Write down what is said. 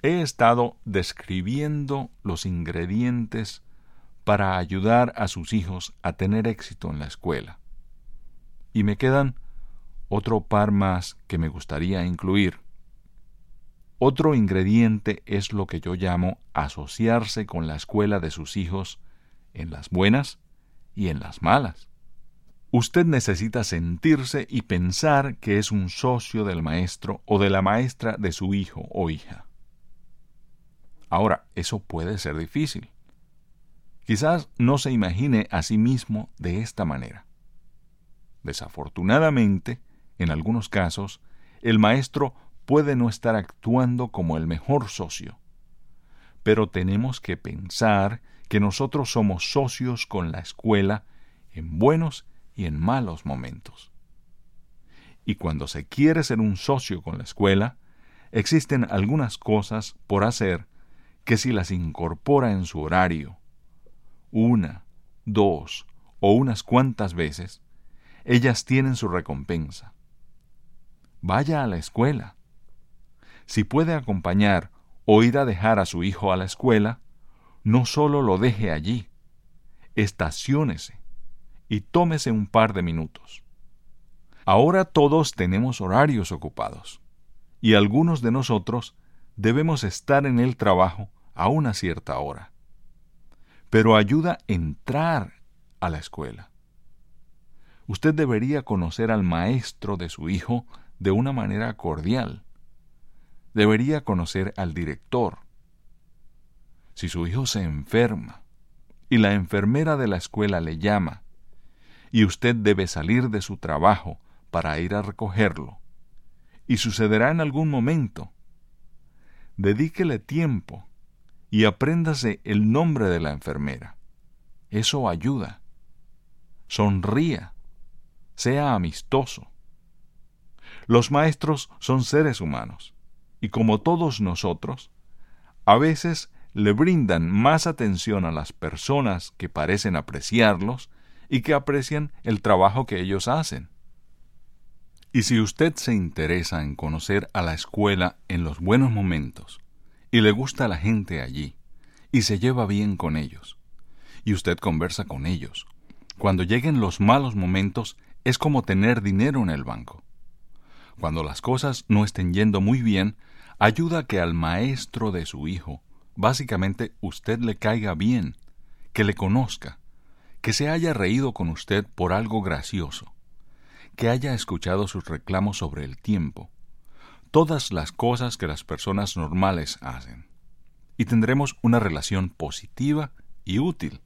he estado describiendo los ingredientes para ayudar a sus hijos a tener éxito en la escuela. Y me quedan otro par más que me gustaría incluir. Otro ingrediente es lo que yo llamo asociarse con la escuela de sus hijos en las buenas y en las malas. Usted necesita sentirse y pensar que es un socio del maestro o de la maestra de su hijo o hija. Ahora, eso puede ser difícil. Quizás no se imagine a sí mismo de esta manera. Desafortunadamente, en algunos casos, el maestro puede no estar actuando como el mejor socio. Pero tenemos que pensar que nosotros somos socios con la escuela en buenos y en malos momentos. Y cuando se quiere ser un socio con la escuela, existen algunas cosas por hacer que si las incorpora en su horario, 1, 2 o unas cuantas veces, ellas tienen su recompensa. Vaya a la escuela. Si puede acompañar o ir a dejar a su hijo a la escuela, no solo lo deje allí, estaciónese y tómese un par de minutos. Ahora todos tenemos horarios ocupados, y algunos de nosotros debemos estar en el trabajo a una cierta hora. Pero ayuda a entrar a la escuela. Usted debería conocer al maestro de su hijo de una manera cordial. Debería conocer al director. Si su hijo se enferma y la enfermera de la escuela le llama y usted debe salir de su trabajo para ir a recogerlo, y sucederá en algún momento, dedíquele tiempo y apréndase el nombre de la enfermera. Eso ayuda. Sonría. Sea amistoso. Los maestros son seres humanos, y como todos nosotros, a veces le brindan más atención a las personas que parecen apreciarlos y que aprecian el trabajo que ellos hacen. Y si usted se interesa en conocer a la escuela en los buenos momentos, y le gusta la gente allí, y se lleva bien con ellos, y usted conversa con ellos, cuando lleguen los malos momentos es como tener dinero en el banco. Cuando las cosas no estén yendo muy bien, ayuda a que al maestro de su hijo, básicamente usted le caiga bien, que le conozca, que se haya reído con usted por algo gracioso, que haya escuchado sus reclamos sobre el tiempo, todas las cosas que las personas normales hacen, y tendremos una relación positiva y útil.